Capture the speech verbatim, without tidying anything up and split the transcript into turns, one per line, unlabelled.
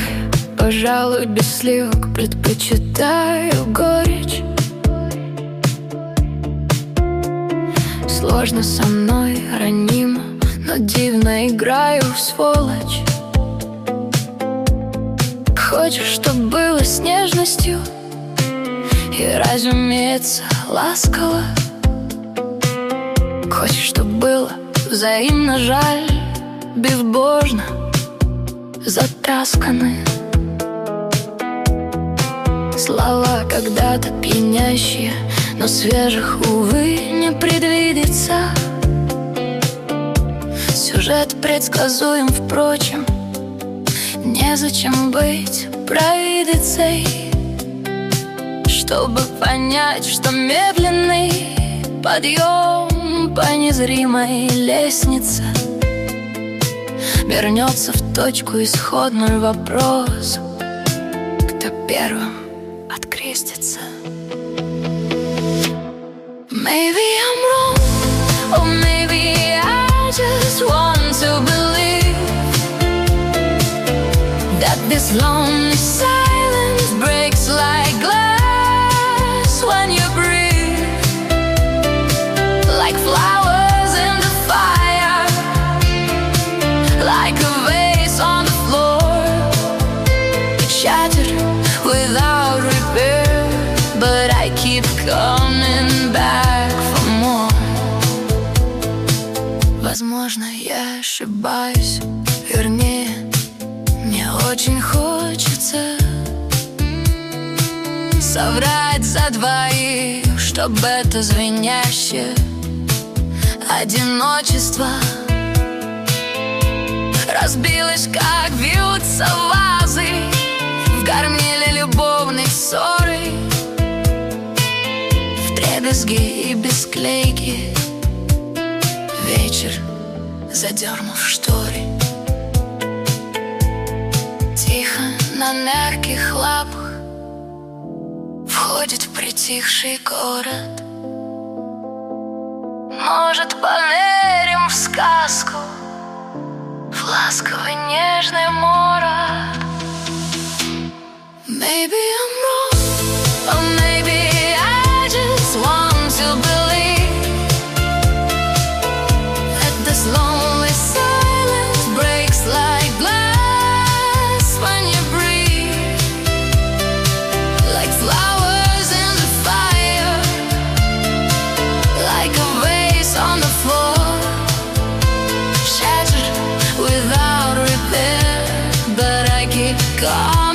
пожалуй, без сливок предпочитаю горечь. Сложно со мной, ранимо, но дивно играю в сволочь. Хочешь, чтоб было с нежностью и, разумеется, ласково. Хочешь, чтоб было взаимно жаль, безбожно, затасканы. Слова когда-то пьянящие, но свежих, увы, не предвидится. Сюжет предсказуем, впрочем, незачем быть провидицей, чтобы понять, что медленный подъем по незримой лестнице вернется в точку исходную вопрос: кто первым открестится? Maybe I'm wrong, or maybe I just want to believe that this lonely silence breaks like glass when you breathe, like flowers in the fire, like a vase on the floor, shattered without repair, but I keep coming back for more. Возможно, я ошибаюсь, вернее, мне очень хочется соврать за двоих, чтоб это звенящее одиночество разбилось, как бьются вазы в горниле любовной ссоры, вдребезги и без клейки. Вечер, задернув шторы, тихо на мягких лапах входит в притихший город. Может, поверим в сказку, в ласковый нежный морок? Maybe I'm wrong, or maybe I just want to believe that this lonely silence breaks like glass when you breathe, like flowers in the fire, like a vase on the floor, shattered without repair, but I keep going.